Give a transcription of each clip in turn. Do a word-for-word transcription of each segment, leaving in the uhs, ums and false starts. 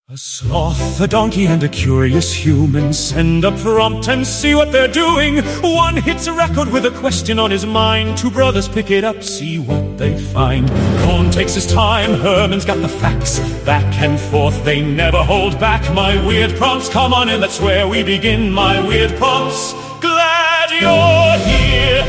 A sloth, a donkey, and a curious human send a prompt and see what they're doing. One hits a record with a question on his mind. Two brothers pick it up, see what they find. Cohn takes his time, Herman's got the facts. Back and forth, they never hold back. My weird prompts, come on in, that's where we begin. My weird prompts, glad you're here.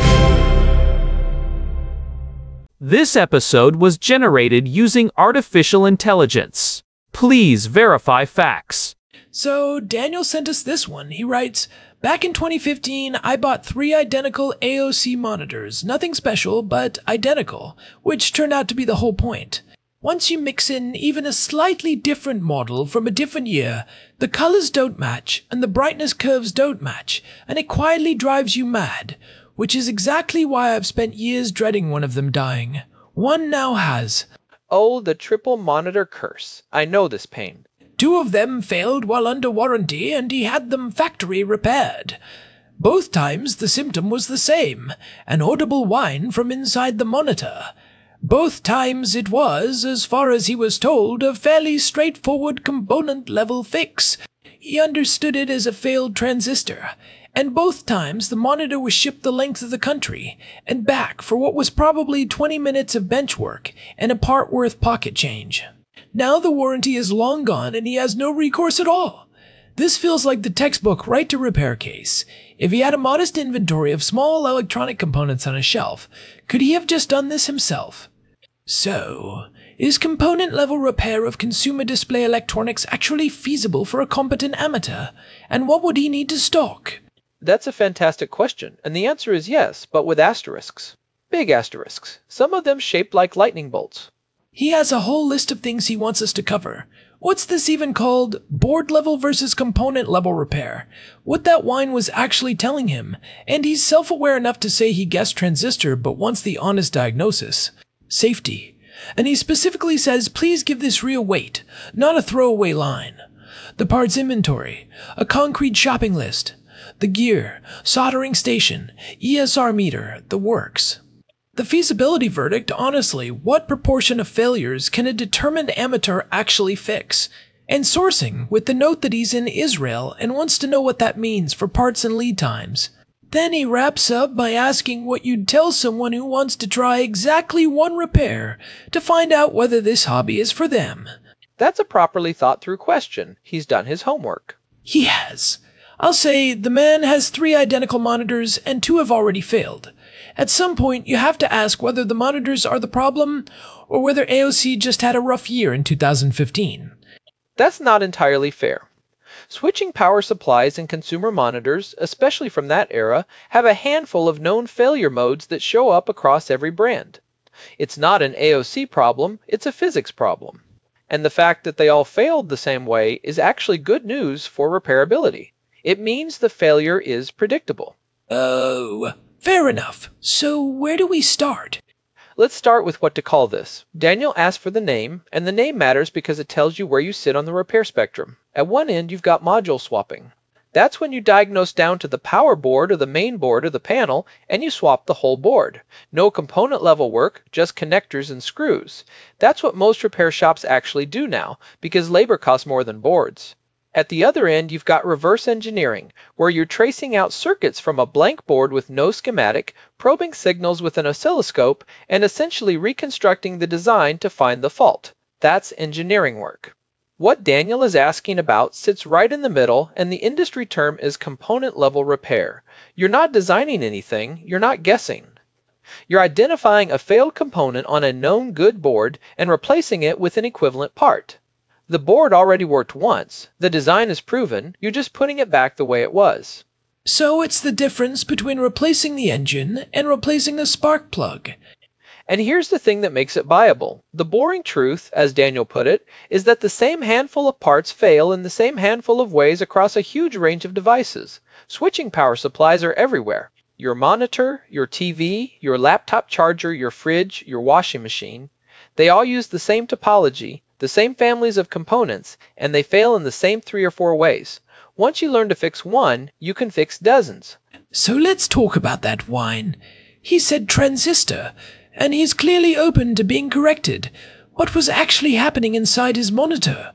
This episode was generated using artificial intelligence. Please verify facts. So, Daniel sent us this one. He writes, back in twenty fifteen, I bought three identical A O C monitors. Nothing special, but identical, which turned out to be the whole point. Once you mix in even a slightly different model from a different year, the colors don't match, and the brightness curves don't match, and it quietly drives you mad, which is exactly why I've spent years dreading one of them dying. One now has. Oh, the triple monitor curse. I know this pain. Two of them failed while under warranty, and he had them factory repaired. Both times the symptom was the same, an audible whine from inside the monitor. Both times it was, as far as he was told, a fairly straightforward component-level fix. He understood it as a failed transistor, and both times the monitor was shipped the length of the country and back for what was probably twenty minutes of bench work and a part worth pocket change. Now the warranty is long gone and he has no recourse at all. This feels like the textbook right to repair case. If he had a modest inventory of small electronic components on a shelf, could he have just done this himself? So, is component-level repair of consumer display electronics actually feasible for a competent amateur? And what would he need to stock? That's a fantastic question, and the answer is yes, but with asterisks. Big asterisks, some of them shaped like lightning bolts. He has a whole list of things he wants us to cover. What's this even called? Board level versus component level repair. What that whine was actually telling him, and he's self-aware enough to say he guessed transistor but wants the honest diagnosis. Safety. And he specifically says, please give this real weight, not a throwaway line. The parts inventory, a concrete shopping list. The gear, soldering station, E S R meter, the works. The feasibility verdict, honestly, what proportion of failures can a determined amateur actually fix? And sourcing, with the note that he's in Israel and wants to know what that means for parts and lead times. Then he wraps up by asking what you'd tell someone who wants to try exactly one repair to find out whether this hobby is for them. That's a properly thought through question. He's done his homework. He has. I'll say the man has three identical monitors and two have already failed. At some point, you have to ask whether the monitors are the problem or whether A O C just had a rough year in two thousand fifteen. That's not entirely fair. Switching power supplies and consumer monitors, especially from that era, have a handful of known failure modes that show up across every brand. It's not an A O C problem, it's a physics problem. And the fact that they all failed the same way is actually good news for repairability. It means the failure is predictable. Oh, fair enough. So where do we start? Let's start with what to call this. Daniel asked for the name, and the name matters because it tells you where you sit on the repair spectrum. At one end, you've got module swapping. That's when you diagnose down to the power board or the main board or the panel, and you swap the whole board. No component level work, just connectors and screws. That's what most repair shops actually do now, because labor costs more than boards. At the other end, you've got reverse engineering, where you're tracing out circuits from a blank board with no schematic, probing signals with an oscilloscope, and essentially reconstructing the design to find the fault. That's engineering work. What Daniel is asking about sits right in the middle, and the industry term is component-level repair. You're not designing anything, you're not guessing. You're identifying a failed component on a known good board and replacing it with an equivalent part. The board already worked once, the design is proven, you're just putting it back the way it was. So it's the difference between replacing the engine and replacing the spark plug. And here's the thing that makes it viable. The boring truth, as Daniel put it, is that the same handful of parts fail in the same handful of ways across a huge range of devices. Switching power supplies are everywhere. Your monitor, your T V, your laptop charger, your fridge, your washing machine. They all use the same topology, the same families of components, and they fail in the same three or four ways. Once you learn to fix one, you can fix dozens. So let's talk about that whine. He said transistor, and he's clearly open to being corrected. What was actually happening inside his monitor?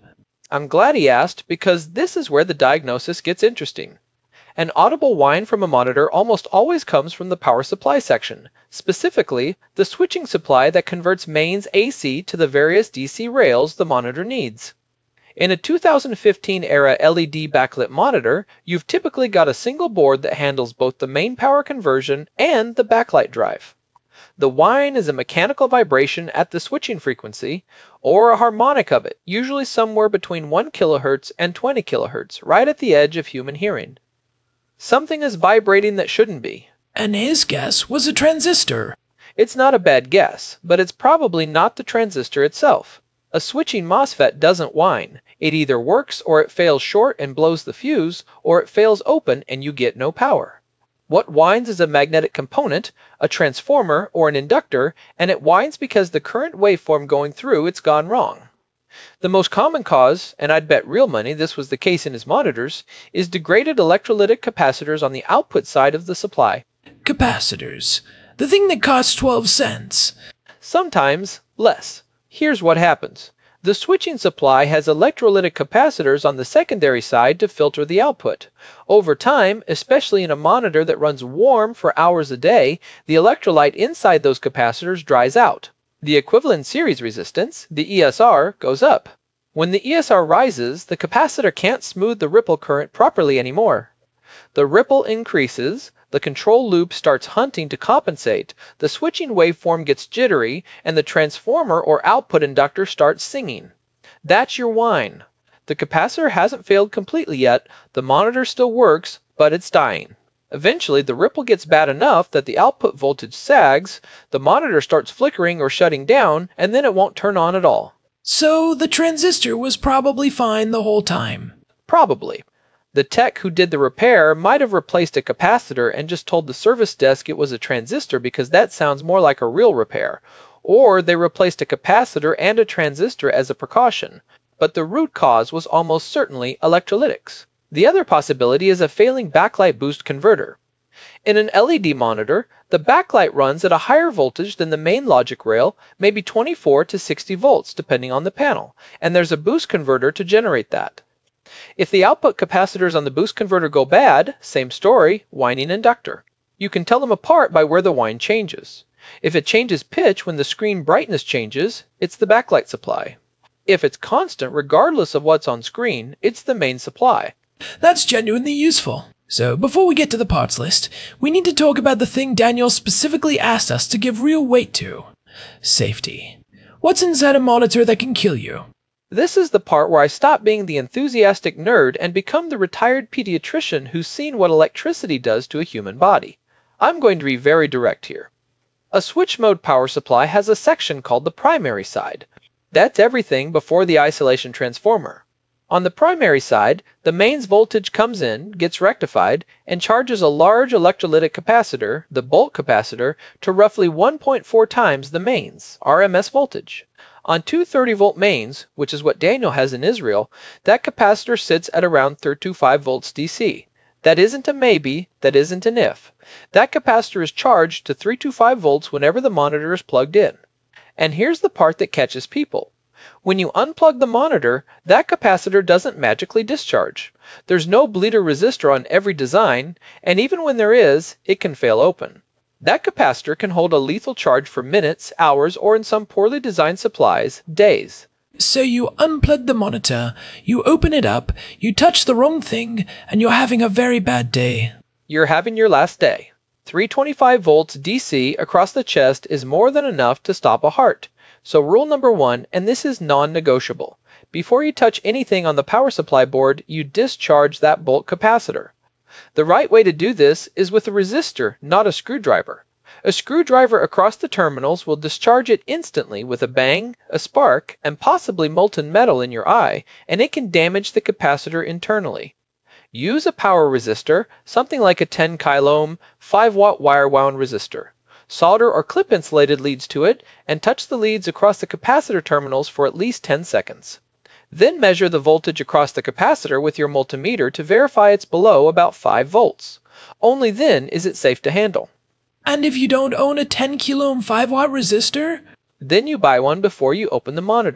I'm glad he asked, because this is where the diagnosis gets interesting. An audible whine from a monitor almost always comes from the power supply section, specifically the switching supply that converts mains A C to the various D C rails the monitor needs. In a two thousand fifteen era L E D backlit monitor, you've typically got a single board that handles both the main power conversion and the backlight drive. The whine is a mechanical vibration at the switching frequency, or a harmonic of it, usually somewhere between one kilohertz and twenty kilohertz, right at the edge of human hearing. Something is vibrating that shouldn't be. And his guess was a transistor. It's not a bad guess, but it's probably not the transistor itself. A switching MOSFET doesn't whine. It either works or it fails short and blows the fuse, or it fails open and you get no power. What whines is a magnetic component, a transformer, or an inductor, and it whines because the current waveform going through it's gone wrong. The most common cause, and I'd bet real money this was the case in his monitors, is degraded electrolytic capacitors on the output side of the supply. Capacitors. The thing that costs twelve cents. Sometimes less. Here's what happens. The switching supply has electrolytic capacitors on the secondary side to filter the output. Over time, especially in a monitor that runs warm for hours a day, the electrolyte inside those capacitors dries out. The equivalent series resistance, the E S R, goes up. When the E S R rises, the capacitor can't smooth the ripple current properly anymore. The ripple increases, the control loop starts hunting to compensate, the switching waveform gets jittery, and the transformer or output inductor starts singing. That's your whine. The capacitor hasn't failed completely yet, the monitor still works, but it's dying. Eventually, the ripple gets bad enough that the output voltage sags, the monitor starts flickering or shutting down, and then it won't turn on at all. So the transistor was probably fine the whole time. Probably. The tech who did the repair might have replaced a capacitor and just told the service desk it was a transistor because that sounds more like a real repair. Or they replaced a capacitor and a transistor as a precaution. But the root cause was almost certainly electrolytics. The other possibility is a failing backlight boost converter. In an L E D monitor, the backlight runs at a higher voltage than the main logic rail, maybe twenty-four to sixty volts depending on the panel, and there's a boost converter to generate that. If the output capacitors on the boost converter go bad, same story, whining inductor. You can tell them apart by where the whine changes. If it changes pitch when the screen brightness changes, it's the backlight supply. If it's constant regardless of what's on screen, it's the main supply. That's genuinely useful. So, before we get to the parts list, we need to talk about the thing Daniel specifically asked us to give real weight to. Safety. What's inside a monitor that can kill you? This is the part where I stop being the enthusiastic nerd and become the retired pediatrician who's seen what electricity does to a human body. I'm going to be very direct here. A switch mode power supply has a section called the primary side. That's everything before the isolation transformer. On the primary side, the mains voltage comes in, gets rectified, and charges a large electrolytic capacitor, the bulk capacitor, to roughly one point four times the mains, R M S voltage. On two thirty volt mains, which is what Daniel has in Israel, that capacitor sits at around three hundred twenty-five volts D C. That isn't a maybe, that isn't an if. That capacitor is charged to three hundred twenty-five volts whenever the monitor is plugged in. And here's the part that catches people. When you unplug the monitor, that capacitor doesn't magically discharge. There's no bleeder resistor on every design, and even when there is, it can fail open. That capacitor can hold a lethal charge for minutes, hours, or in some poorly designed supplies, days. So you unplug the monitor, you open it up, you touch the wrong thing, and you're having a very bad day. You're having your last day. three hundred twenty-five volts D C across the chest is more than enough to stop a heart. So rule number one, and this is non-negotiable. Before you touch anything on the power supply board, you discharge that bulk capacitor. The right way to do this is with a resistor, not a screwdriver. A screwdriver across the terminals will discharge it instantly with a bang, a spark, and possibly molten metal in your eye, and it can damage the capacitor internally. Use a power resistor, something like a ten kiloohm, five watt wire wound resistor. Solder or clip insulated leads to it, and touch the leads across the capacitor terminals for at least ten seconds. Then measure the voltage across the capacitor with your multimeter to verify it's below about five volts. Only then is it safe to handle. And if you don't own a ten kiloohm five watt resistor? Then you buy one before you open the monitor.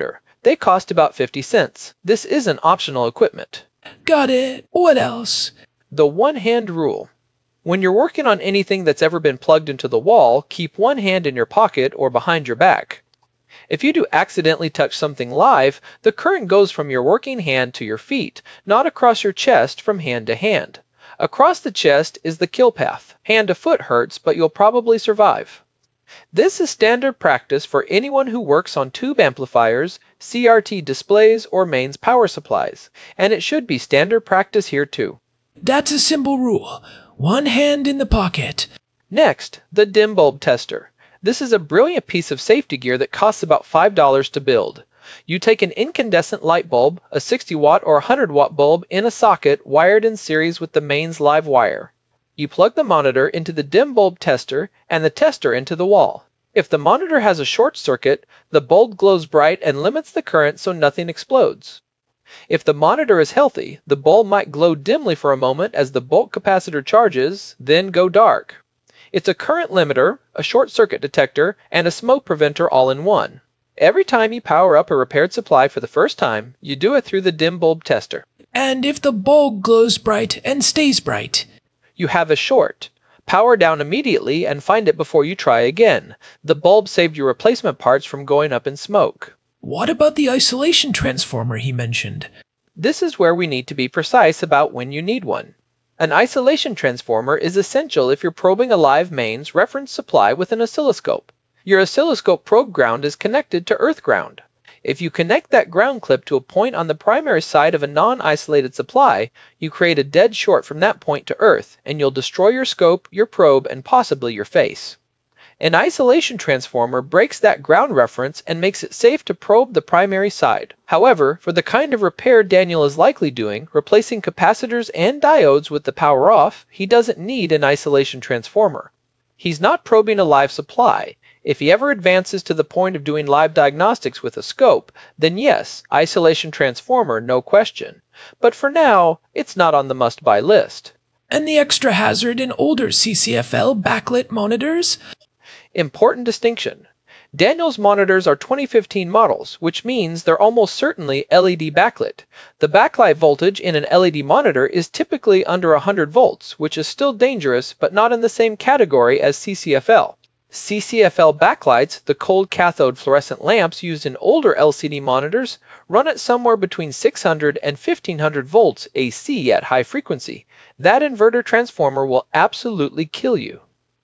They cost about fifty cents. This isn't optional equipment. Got it. What else? The one-hand rule. When you're working on anything that's ever been plugged into the wall, keep one hand in your pocket or behind your back. If you do accidentally touch something live, the current goes from your working hand to your feet, not across your chest from hand to hand. Across the chest is the kill path. Hand to foot hurts, but you'll probably survive. This is standard practice for anyone who works on tube amplifiers, C R T displays, or mains power supplies, and it should be standard practice here too. That's a simple rule. One hand in the pocket. Next, the dim bulb tester. This is a brilliant piece of safety gear that costs about five dollars to build. You take an incandescent light bulb, a sixty watt or one hundred watt bulb in a socket wired in series with the mains live wire. You plug the monitor into the dim bulb tester and the tester into the wall. If the monitor has a short circuit, the bulb glows bright and limits the current so nothing explodes. If the monitor is healthy, the bulb might glow dimly for a moment as the bulk capacitor charges, then go dark. It's a current limiter, a short circuit detector, and a smoke preventer all in one. Every time you power up a repaired supply for the first time, you do it through the dim bulb tester. And if the bulb glows bright and stays bright? You have a short. Power down immediately and find it before you try again. The bulb saved your replacement parts from going up in smoke. What about the isolation transformer he mentioned? This is where we need to be precise about when you need one. An isolation transformer is essential if you're probing a live mains reference supply with an oscilloscope. Your oscilloscope probe ground is connected to earth ground. If you connect that ground clip to a point on the primary side of a non-isolated supply, you create a dead short from that point to earth, and you'll destroy your scope, your probe, and possibly your face. An isolation transformer breaks that ground reference and makes it safe to probe the primary side. However, for the kind of repair Daniel is likely doing, replacing capacitors and diodes with the power off, he doesn't need an isolation transformer. He's not probing a live supply. If he ever advances to the point of doing live diagnostics with a scope, then yes, isolation transformer, no question. But for now, it's not on the must-buy list. And the extra hazard in older C C F L backlit monitors? Important distinction. Daniel's monitors are twenty fifteen models, which means they're almost certainly L E D backlit. The backlight voltage in an L E D monitor is typically under one hundred volts, which is still dangerous but not in the same category as C C F L. C C F L backlights, the cold cathode fluorescent lamps used in older L C D monitors, run at somewhere between six hundred and fifteen hundred volts A C at high frequency. That inverter transformer will absolutely kill you.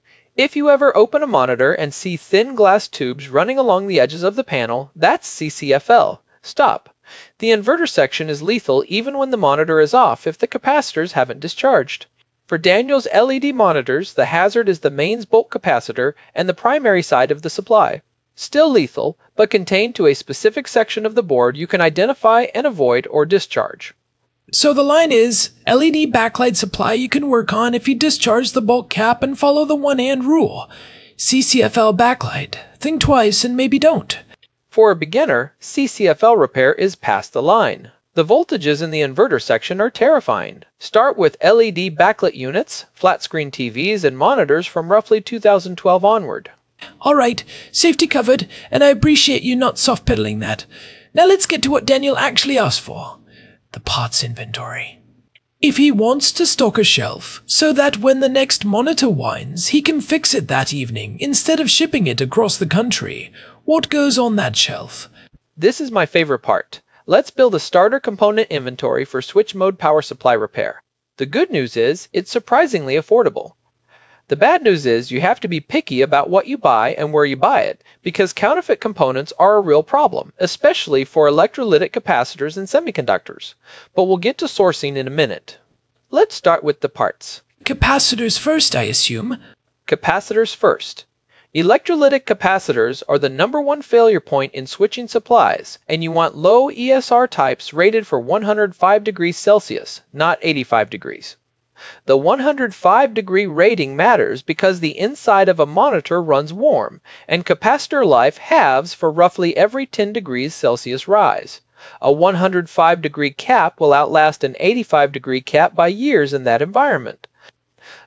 If you ever open a monitor and see thin glass tubes running along the edges of the panel, that's C C F L. Stop. The inverter section is lethal even when the monitor is off if the capacitors haven't discharged. For Daniel's L E D monitors, the hazard is the mains bulk capacitor and the primary side of the supply. Still lethal, but contained to a specific section of the board you can identify and avoid or discharge. So the line is, L E D backlight supply you can work on if you discharge the bulk cap and follow the one-hand rule. C C F L backlight, think twice and maybe don't. For a beginner, C C F L repair is past the line. The voltages in the inverter section are terrifying. Start with L E D backlit units, flat-screen T Vs, and monitors from roughly two thousand twelve onward. Alright, safety covered, and I appreciate you not soft-pedaling that. Now let's get to what Daniel actually asked for. The parts inventory. If he wants to stock a shelf, so that when the next monitor whines, he can fix it that evening instead of shipping it across the country, what goes on that shelf? This is my favorite part. Let's build a starter component inventory for switch mode power supply repair. The good news is, it's surprisingly affordable. The bad news is you have to be picky about what you buy and where you buy it, because counterfeit components are a real problem, especially for electrolytic capacitors and semiconductors. But we'll get to sourcing in a minute. Let's start with the parts. Capacitors first, I assume. Capacitors first. Electrolytic capacitors are the number one failure point in switching supplies, and you want low E S R types rated for one hundred five degrees Celsius, not eighty-five degrees. The one hundred five degree rating matters because the inside of a monitor runs warm, and capacitor life halves for roughly every ten degrees Celsius rise. A one hundred five degree cap will outlast an eighty-five degree cap by years in that environment.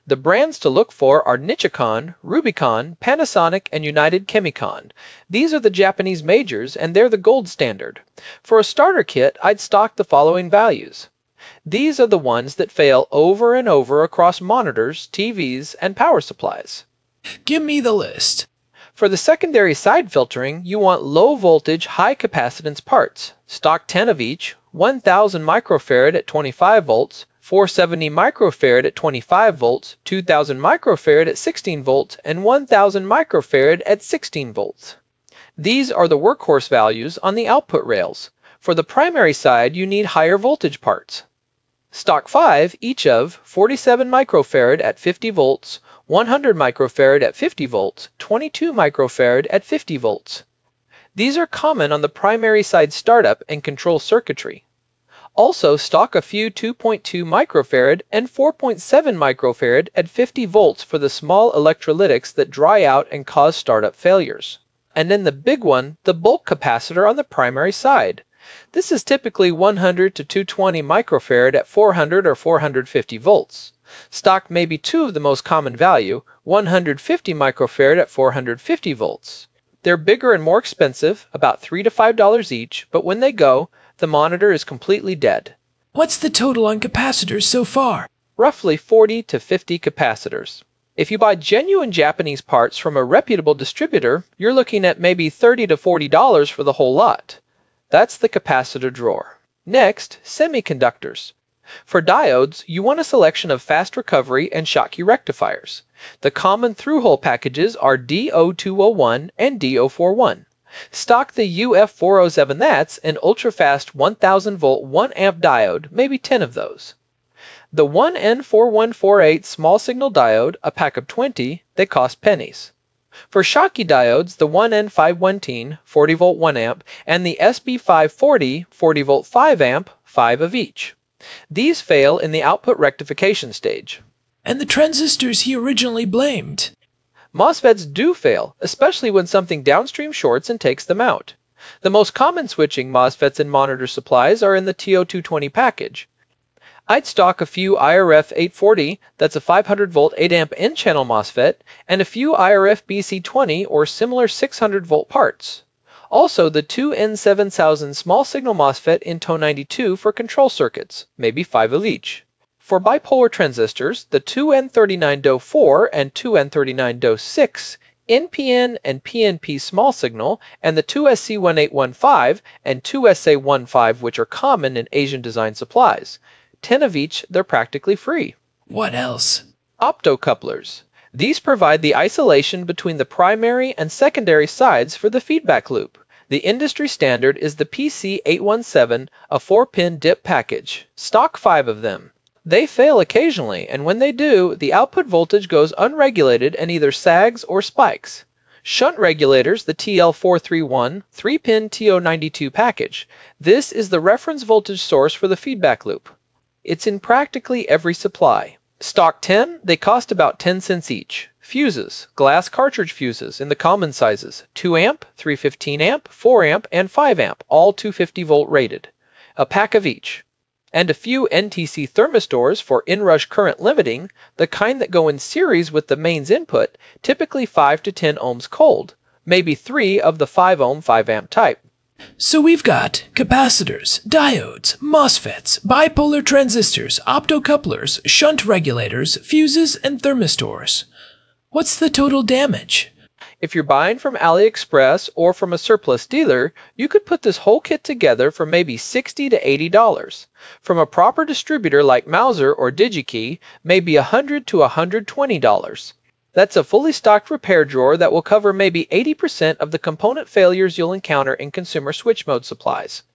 The brands to look for are Nichicon, Rubicon, Panasonic, and United Chemicon. These are the Japanese majors, and they're the gold standard. For a starter kit, I'd stock the following values. These are the ones that fail over and over across monitors, T Vs, and power supplies. Give me the list. For the secondary side filtering, you want low voltage, high capacitance parts. Stock ten of each, one thousand microfarad at twenty-five volts, four hundred seventy microfarad at twenty-five volts, two thousand microfarad at sixteen volts, and one thousand microfarad at sixteen volts. These are the workhorse values on the output rails. For the primary side, you need higher voltage parts. Stock five each of forty-seven microfarad at fifty volts, one hundred microfarad at fifty volts, twenty-two microfarad at fifty volts. These are common on the primary side startup and control circuitry. Also stock a few two point two microfarad and four point seven microfarad at fifty volts for the small electrolytics that dry out and cause startup failures. And then the big one, the bulk capacitor on the primary side. This is typically one hundred to two hundred twenty microfarad at four hundred or four hundred fifty volts. Stock maybe two of the most common value, one hundred fifty microfarad at four hundred fifty volts. They're bigger and more expensive, about three to five dollars each, but when they go, the monitor is completely dead. What's the total on capacitors so far? Roughly forty to fifty capacitors. If you buy genuine Japanese parts from a reputable distributor, you're looking at maybe thirty to forty dollars for the whole lot. That's the capacitor drawer. Next, semiconductors. For diodes, you want a selection of fast recovery and Schottky rectifiers. The common through-hole packages are D O two oh one and D O forty-one. Stock the U F four oh seven thats an ultra-fast one thousand volt one amp diode, maybe ten of those. The one N four one four eight small signal diode, a pack of twenty, they cost pennies. For Schottky diodes, the one N five eighteen forty volt one amp and the S B five forty forty volt five amp, five of each. These fail in the output rectification stage. And the transistors he originally blamed. MOSFETs do fail, especially when something downstream shorts and takes them out. The most common switching MOSFETs in monitor supplies are in the T O two twenty package. I'd stock a few I R F eight forty, that's a five hundred volt eight amp N-channel MOSFET, and a few I R F B C twenty or similar six hundred volt parts. Also, the two N seven thousand small signal MOSFET in T O ninety-two for control circuits, maybe five of each. For bipolar transistors, the two N thirty-nine D O four and two N thirty-nine D O six, N P N and P N P small signal, and the two S C one eight one five and two S A fifteen, which are common in Asian design supplies. ten of each, they're practically free. What else? Optocouplers. These provide the isolation between the primary and secondary sides for the feedback loop. The industry standard is the P C eight seventeen, a four pin dip package. Stock five of them. They fail occasionally, and when they do, the output voltage goes unregulated and either sags or spikes. Shunt regulators, the T L four thirty-one, three pin T O ninety-two package. This is the reference voltage source for the feedback loop. It's in practically every supply. Stock ten, they cost about ten cents each. Fuses, glass cartridge fuses in the common sizes, two amp, three fifteen amp, four amp, and five amp, all two hundred fifty volt rated. A pack of each. And a few N T C thermistors for inrush current limiting, the kind that go in series with the mains input, typically five to ten ohms cold, maybe three of the five ohm five amp type. So we've got capacitors, diodes, MOSFETs, bipolar transistors, optocouplers, shunt regulators, fuses, and thermistors. What's the total damage? If you're buying from AliExpress or from a surplus dealer, you could put this whole kit together for maybe sixty to eighty dollars. From a proper distributor like Mouser or DigiKey, maybe one hundred to one hundred twenty dollars. That's a fully stocked repair drawer that will cover maybe eighty percent of the component failures you'll encounter in consumer switch mode supplies.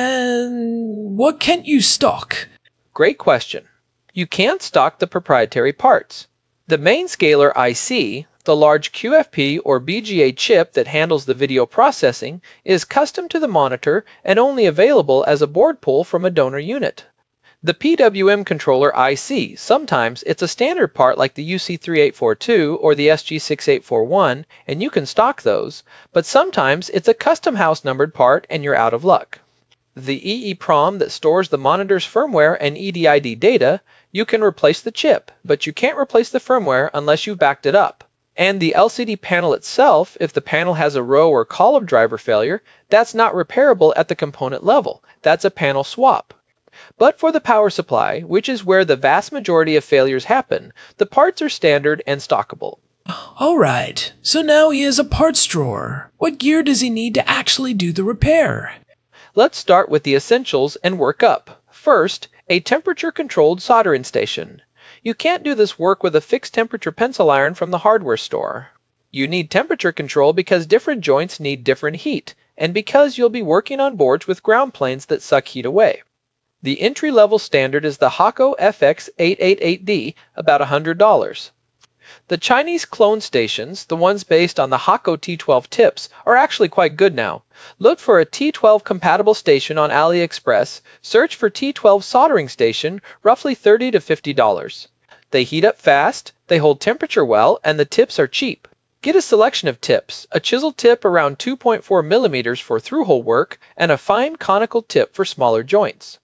And what can't you stock? Great question. You can't stock the proprietary parts. The main scaler I C, the large Q F P or B G A chip that handles the video processing, is custom to the monitor and only available as a board pull from a donor unit. The P W M controller I C, sometimes it's a standard part like the U C three eight four two or the S G six eight four one, and you can stock those, but sometimes it's a custom house numbered part and you're out of luck. the EEPROM that stores the monitor's firmware and E D I D data, you can replace the chip, but you can't replace the firmware unless you've backed it up. And the L C D panel itself, if the panel has a row or column driver failure, that's not repairable at the component level. That's a panel swap. But for the power supply, which is where the vast majority of failures happen, the parts are standard and stockable. All right, so now he has a parts drawer. What gear does he need to actually do the repair? Let's start with the essentials and work up. First, a temperature-controlled soldering station. You can't do this work with a fixed temperature pencil iron from the hardware store. You need temperature control because different joints need different heat, and because you'll be working on boards with ground planes that suck heat away. The entry-level standard is the Hakko F X eight eighty-eight D, about one hundred dollars. The Chinese clone stations, the ones based on the Hakko T twelve tips, are actually quite good now. Look for a T twelve compatible station on AliExpress, search for T twelve soldering station, roughly thirty to fifty dollars. They heat up fast, they hold temperature well, and the tips are cheap. Get a selection of tips, a chisel tip around two point four millimeters for through-hole work, and a fine conical tip for smaller joints.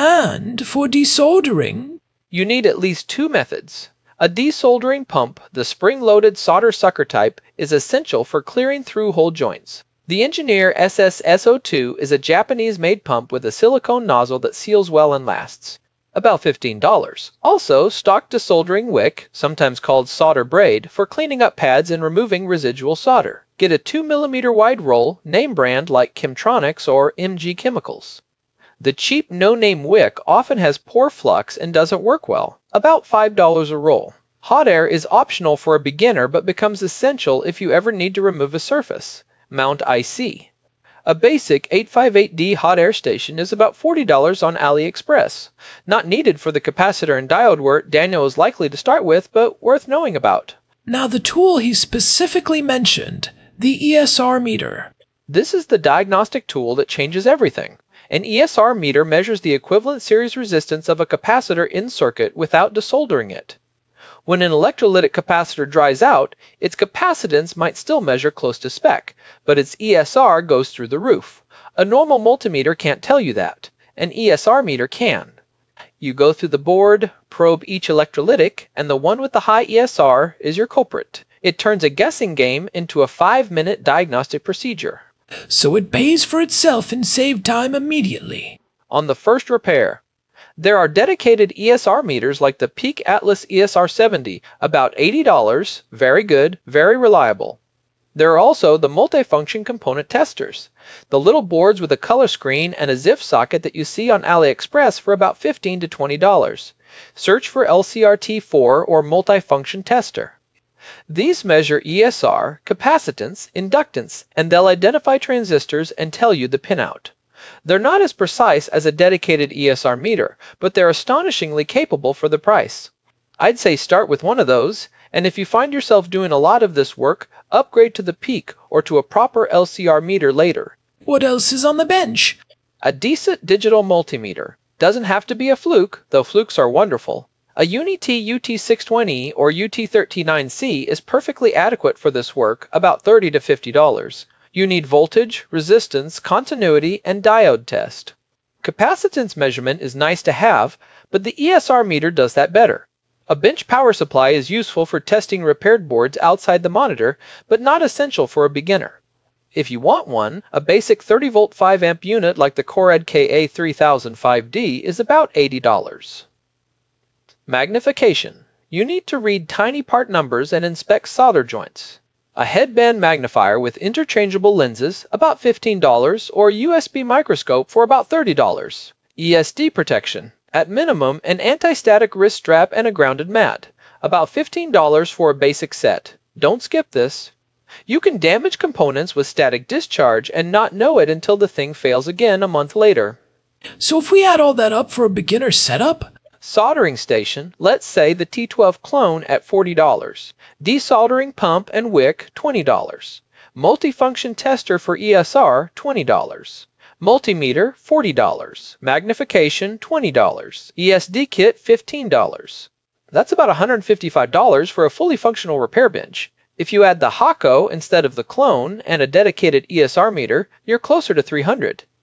And for desoldering? You need at least two methods. A desoldering pump, the spring-loaded solder sucker type, is essential for clearing through-hole joints. The Engineer S S S zero two is a Japanese-made pump with a silicone nozzle that seals well and lasts. About fifteen dollars. Also, stock desoldering wick, sometimes called solder braid, for cleaning up pads and removing residual solder. Get a two millimeter wide roll, name brand like Chemtronics or M G Chemicals. The cheap no-name wick often has poor flux and doesn't work well, about five dollars a roll. Hot air is optional for a beginner but becomes essential if you ever need to remove a surface. Mount I C. A basic eight fifty-eight D hot air station is about forty dollars on AliExpress. Not needed for the capacitor and diode work Daniel is likely to start with, but worth knowing about. Now the tool he specifically mentioned, the E S R meter. This is the diagnostic tool that changes everything. An E S R meter measures the equivalent series resistance of a capacitor in circuit without desoldering it. When an electrolytic capacitor dries out, its capacitance might still measure close to spec, but its E S R goes through the roof. A normal multimeter can't tell you that. An E S R meter can. You go through the board, probe each electrolytic, and the one with the high E S R is your culprit. It turns a guessing game into a five-minute diagnostic procedure. So it pays for itself and save time immediately. On the first repair, there are dedicated E S R meters like the Peak Atlas E S R seventy, about eighty dollars, very good, very reliable. There are also the multifunction component testers, the little boards with a color screen and a Z I F socket that you see on AliExpress for about fifteen to twenty dollars. Search for L C R T four or multifunction tester. These measure E S R, capacitance, inductance, and they'll identify transistors and tell you the pinout. They're not as precise as a dedicated E S R meter, but they're astonishingly capable for the price. I'd say start with one of those, and if you find yourself doing a lot of this work, upgrade to the Peak or to a proper L C R meter later. What else is on the bench? A decent digital multimeter. Doesn't have to be a Fluke, though Flukes are wonderful. A Unity U T six twenty or U T thirteen C is perfectly adequate for this work, about thirty to fifty dollars. You need voltage, resistance, continuity, and diode test. Capacitance measurement is nice to have, but the E S R meter does that better. A bench power supply is useful for testing repaired boards outside the monitor, but not essential for a beginner. If you want one, a basic thirty volt five amp unit like the Corad K A three thousand five D is about eighty dollars. Magnification. You need to read tiny part numbers and inspect solder joints. A headband magnifier with interchangeable lenses, about fifteen dollars, or a U S B microscope for about thirty dollars. E S D protection. At minimum, an anti-static wrist strap and a grounded mat. About fifteen dollars for a basic set. Don't skip this. You can damage components with static discharge and not know it until the thing fails again a month later. So if we add all that up for a beginner setup? Soldering station, let's say the T twelve clone at forty dollars. Desoldering pump and wick, twenty dollars. Multifunction tester for E S R, twenty dollars. Multimeter, forty dollars. Magnification, twenty dollars. E S D kit, fifteen dollars. That's about one hundred fifty-five dollars for a fully functional repair bench. If you add the Hakko instead of the clone and a dedicated E S R meter, you're closer to three hundred dollars.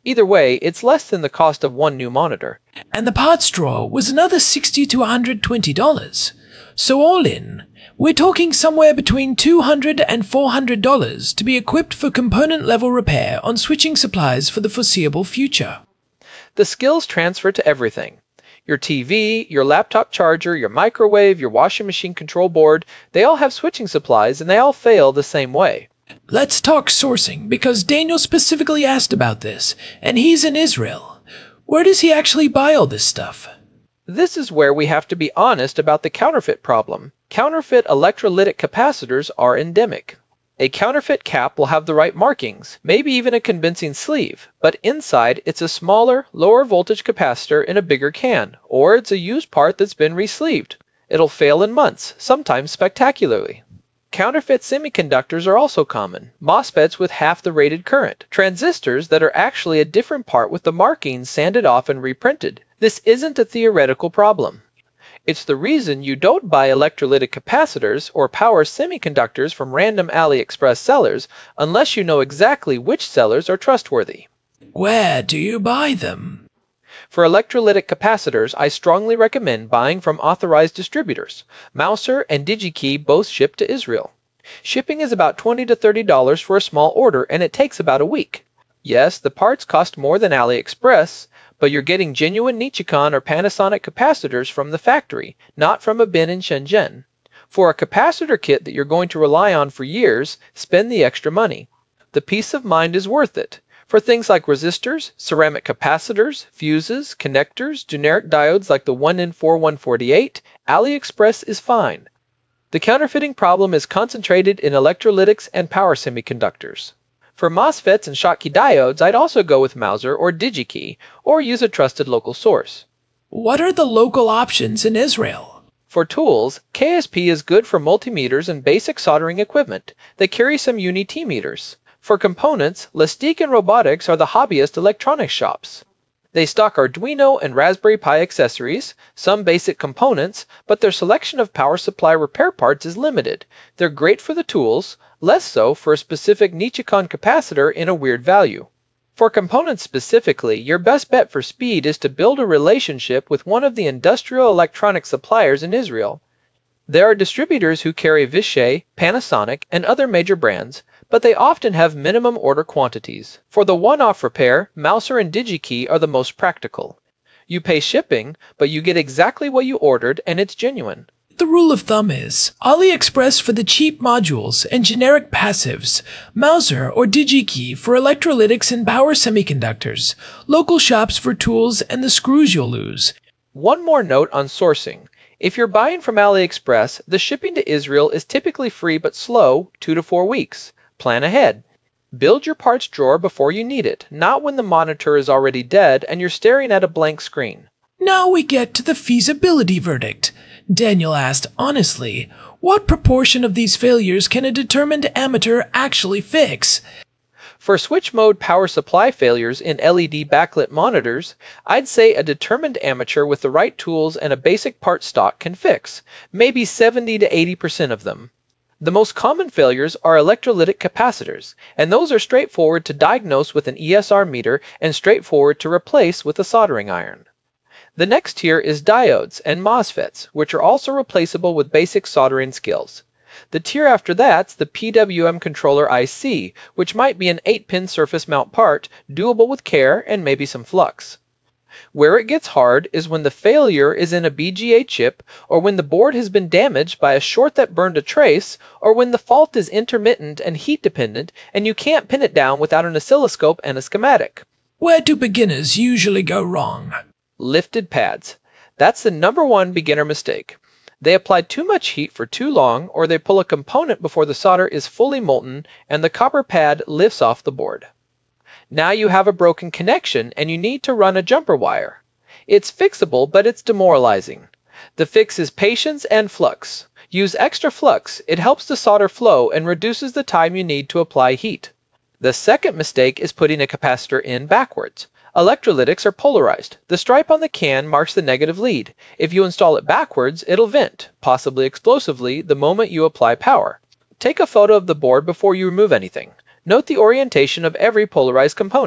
Either way, it's less than the cost of one new monitor. And the parts drawer was another sixty to one hundred twenty dollars. So all in, we're talking somewhere between two hundred and four hundred dollars to be equipped for component-level repair on switching supplies for the foreseeable future. The skills transfer to everything. Your T V, your laptop charger, your microwave, your washing machine control board, they all have switching supplies and they all fail the same way. Let's talk sourcing, because Daniel specifically asked about this, and he's in Israel. Where does he actually buy all this stuff? This is where we have to be honest about the counterfeit problem. Counterfeit electrolytic capacitors are endemic. A counterfeit cap will have the right markings, maybe even a convincing sleeve, but inside it's a smaller, lower voltage capacitor in a bigger can, or it's a used part that's been re-sleeved. It'll fail in months, sometimes spectacularly. Counterfeit semiconductors are also common, MOSFETs with half the rated current, transistors that are actually a different part with the markings sanded off and reprinted. This isn't a theoretical problem. It's the reason you don't buy electrolytic capacitors or power semiconductors from random AliExpress sellers unless you know exactly which sellers are trustworthy. Where do you buy them? For electrolytic capacitors, I strongly recommend buying from authorized distributors. Mouser and DigiKey both ship to Israel. Shipping is about twenty to thirty dollars for a small order, and it takes about a week. Yes, the parts cost more than AliExpress, but you're getting genuine Nichicon or Panasonic capacitors from the factory, not from a bin in Shenzhen. For a capacitor kit that you're going to rely on for years, spend the extra money. The peace of mind is worth it. For things like resistors, ceramic capacitors, fuses, connectors, generic diodes like the one N four one forty-eight, AliExpress is fine. The counterfeiting problem is concentrated in electrolytics and power semiconductors. For MOSFETs and Schottky diodes, I'd also go with Mouser or DigiKey, or use a trusted local source. What are the local options in Israel? For tools, K S P is good for multimeters and basic soldering equipment. They carry some Uni-T meters. For components, Lastique and Robotics are the hobbyist electronics shops. They stock Arduino and Raspberry Pi accessories, some basic components, but their selection of power supply repair parts is limited. They're great for the tools, less so for a specific Nichicon capacitor in a weird value. For components specifically, your best bet for speed is to build a relationship with one of the industrial electronic suppliers in Israel. There are distributors who carry Vishay, Panasonic, and other major brands, but they often have minimum order quantities. For the one-off repair, Mouser and DigiKey are the most practical. You pay shipping, but you get exactly what you ordered and it's genuine. The rule of thumb is AliExpress for the cheap modules and generic passives, Mouser or DigiKey for electrolytics and power semiconductors, local shops for tools and the screws you'll lose. One more note on sourcing. If you're buying from AliExpress, the shipping to Israel is typically free but slow, two to four weeks. Plan ahead. Build your parts drawer before you need it, not when the monitor is already dead and you're staring at a blank screen. Now we get to the feasibility verdict. Daniel asked honestly, what proportion of these failures can a determined amateur actually fix? For switch mode power supply failures in L E D backlit monitors, I'd say a determined amateur with the right tools and a basic part stock can fix, maybe seventy to eighty percent of them. The most common failures are electrolytic capacitors, and those are straightforward to diagnose with an E S R meter and straightforward to replace with a soldering iron. The next tier is diodes and MOSFETs, which are also replaceable with basic soldering skills. The tier after that's the P W M controller I C, which might be an eight pin surface mount part, doable with care and maybe some flux. Where it gets hard is when the failure is in a B G A chip, or when the board has been damaged by a short that burned a trace, or when the fault is intermittent and heat dependent and you can't pin it down without an oscilloscope and a schematic. Where do beginners usually go wrong? Lifted pads. That's the number one beginner mistake. They apply too much heat for too long, or they pull a component before the solder is fully molten and the copper pad lifts off the board. Now you have a broken connection and you need to run a jumper wire. It's fixable, but it's demoralizing. The fix is patience and flux. Use extra flux. It helps the solder flow and reduces the time you need to apply heat. The second mistake is putting a capacitor in backwards. Electrolytics are polarized. The stripe on the can marks the negative lead. If you install it backwards, it'll vent, possibly explosively, the moment you apply power. Take a photo of the board before you remove anything. Note the orientation of every polarized component.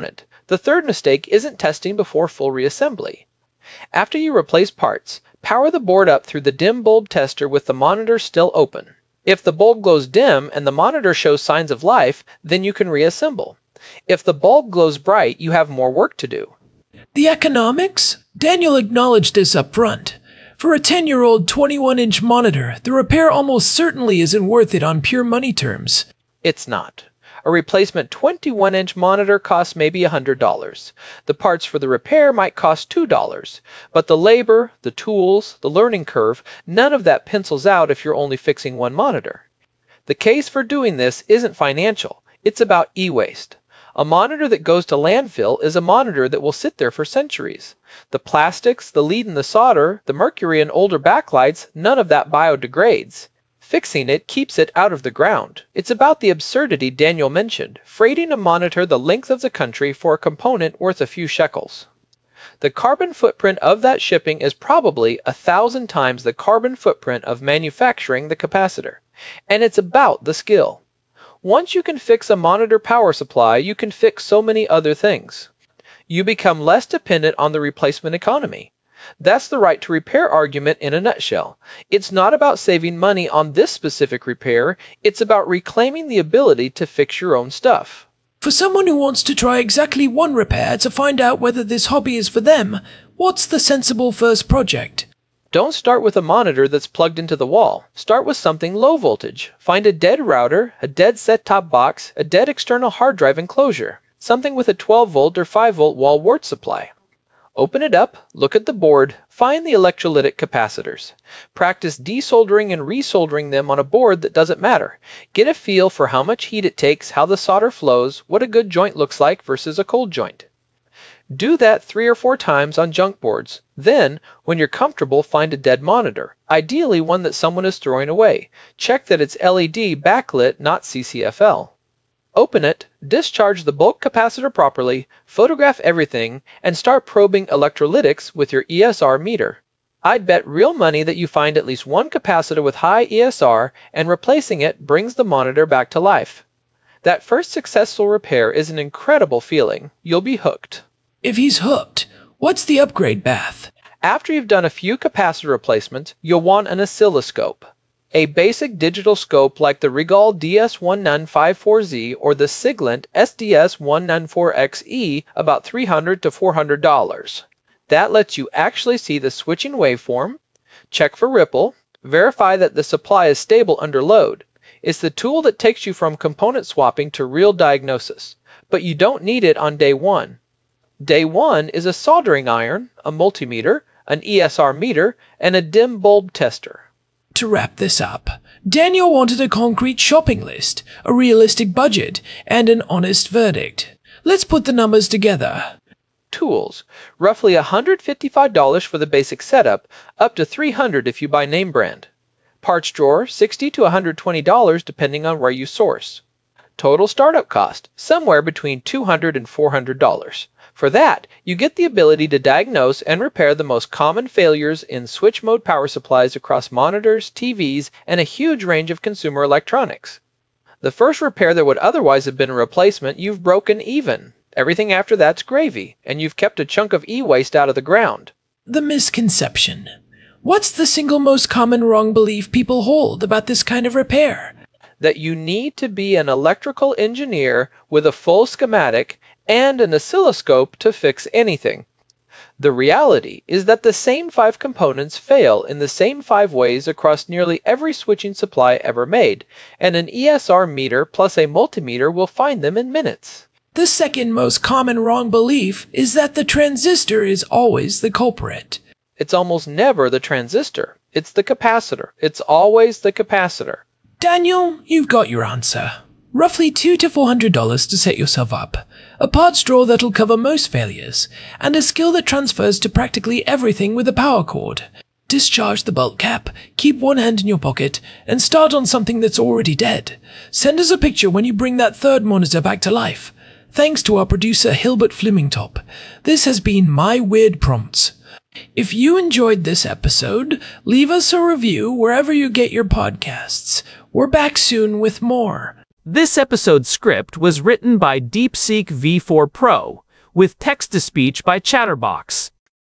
The third mistake isn't testing before full reassembly. After you replace parts, power the board up through the dim bulb tester with the monitor still open. If the bulb glows dim and the monitor shows signs of life, then you can reassemble. If the bulb glows bright, you have more work to do. The economics? Daniel acknowledged this up front. For a ten-year-old twenty-one inch monitor, the repair almost certainly isn't worth it on pure money terms. It's not. A replacement twenty-one inch monitor costs maybe one hundred dollars. The parts for the repair might cost two dollars. But the labor, the tools, the learning curve, none of that pencils out if you're only fixing one monitor. The case for doing this isn't financial. It's about e-waste. A monitor that goes to landfill is a monitor that will sit there for centuries. The plastics, the lead in the solder, the mercury in older backlights, none of that biodegrades. Fixing it keeps it out of the ground. It's about the absurdity Daniel mentioned, freighting a monitor the length of the country for a component worth a few shekels. The carbon footprint of that shipping is probably a thousand times the carbon footprint of manufacturing the capacitor. And it's about the skill. Once you can fix a monitor power supply, you can fix so many other things. You become less dependent on the replacement economy. That's the right to repair argument in a nutshell. It's not about saving money on this specific repair, it's about reclaiming the ability to fix your own stuff. For someone who wants to try exactly one repair to find out whether this hobby is for them, what's the sensible first project? Don't start with a monitor that's plugged into the wall. Start with something low voltage. Find a dead router, a dead set-top box, a dead external hard drive enclosure, something with a twelve volt or five volt wall wart supply. Open it up, look at the board, find the electrolytic capacitors. Practice desoldering and resoldering them on a board that doesn't matter. Get a feel for how much heat it takes, how the solder flows, what a good joint looks like versus a cold joint. Do that three or four times on junk boards. Then, when you're comfortable, find a dead monitor, ideally one that someone is throwing away. Check that it's L E D backlit, not C C F L. Open it, discharge the bulk capacitor properly, photograph everything, and start probing electrolytics with your E S R meter. I'd bet real money that you find at least one capacitor with high E S R, and replacing it brings the monitor back to life. That first successful repair is an incredible feeling. You'll be hooked. If he's hooked, what's the upgrade path? After you've done a few capacitor replacements, you'll want an oscilloscope. A basic digital scope like the Regal D S one nine five four Z or the Siglent S D S one ninety-four X E, about three hundred to four hundred dollars. That lets you actually see the switching waveform, check for ripple, verify that the supply is stable under load. It's the tool that takes you from component swapping to real diagnosis. But you don't need it on day one. Day one is a soldering iron, a multimeter, an E S R meter, and a dim bulb tester. To wrap this up, Daniel wanted a concrete shopping list, a realistic budget, and an honest verdict. Let's put the numbers together. Tools. Roughly one hundred fifty-five dollars for the basic setup, up to three hundred dollars if you buy name brand. Parts drawer, sixty to one hundred twenty dollars depending on where you source. Total startup cost, somewhere between two hundred dollars and four hundred dollars. For that, you get the ability to diagnose and repair the most common failures in switch mode power supplies across monitors, T Vs, and a huge range of consumer electronics. The first repair that would otherwise have been a replacement, you've broken even. Everything after that's gravy, and you've kept a chunk of e-waste out of the ground. The misconception. What's the single most common wrong belief people hold about this kind of repair? That you need to be an electrical engineer with a full schematic and an oscilloscope to fix anything. The reality is that the same five components fail in the same five ways across nearly every switching supply ever made, and an E S R meter plus a multimeter will find them in minutes. The second most common wrong belief is that the transistor is always the culprit. It's almost never the transistor. It's the capacitor. It's always the capacitor. Daniel, you've got your answer. Roughly two to four hundred dollars to set yourself up, a parts drawer that'll cover most failures, and a skill that transfers to practically everything with a power cord. Discharge the bulk cap, keep one hand in your pocket, and start on something that's already dead. Send us a picture when you bring that third monitor back to life. Thanks to our producer Hilbert Flemingtop. This has been My Weird Prompts. If you enjoyed this episode, leave us a review wherever you get your podcasts. We're back soon with more. This episode's script was written by DeepSeek V four Pro, with text-to-speech by Chatterbox.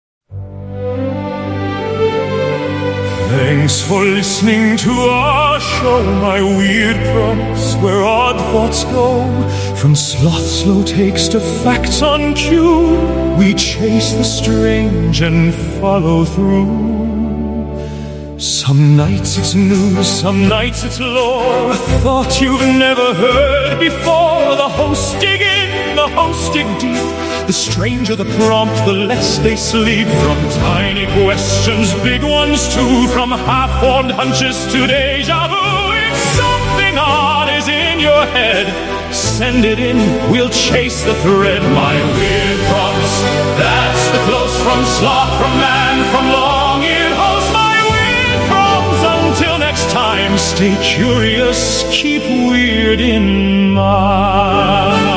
Thanks for listening to our show, my weird prompts where odd thoughts go. From sloth slow takes to facts on cue, we chase the strange and follow through. Some nights it's news, some nights it's lore, a thought you've never heard before. The hosts dig in, the hosts dig deep. The stranger the prompt, the less they sleep. From tiny questions, big ones too, from half-formed hunches to deja vu. If something odd is in your head, send it in, we'll chase the thread. My weird prompts, that's the close from sloth, from man, from long-eared host. My weird prompts, until next time, stay curious, keep weird in mind.